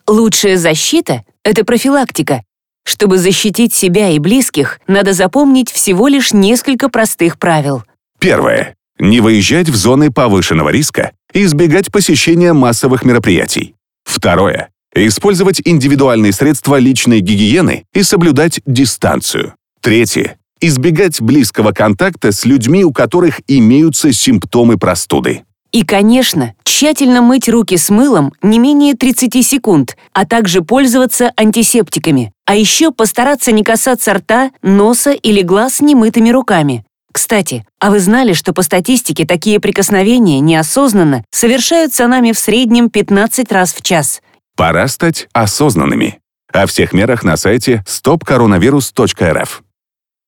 Лучшая защита — это профилактика. Чтобы защитить себя и близких, надо запомнить всего лишь несколько простых правил. Первое. Не выезжать в зоны повышенного риска и избегать посещения массовых мероприятий. Второе. Использовать индивидуальные средства личной гигиены и соблюдать дистанцию. Третье. Избегать близкого контакта с людьми, у которых имеются симптомы простуды. И, конечно, тщательно мыть руки с мылом не менее 30 секунд, а также пользоваться антисептиками. А еще постараться не касаться рта, носа или глаз немытыми руками. Кстати, а вы знали, что по статистике такие прикосновения неосознанно совершаются нами в среднем 15 раз в час? Пора стать осознанными. О всех мерах на сайте stopcoronavirus.rf.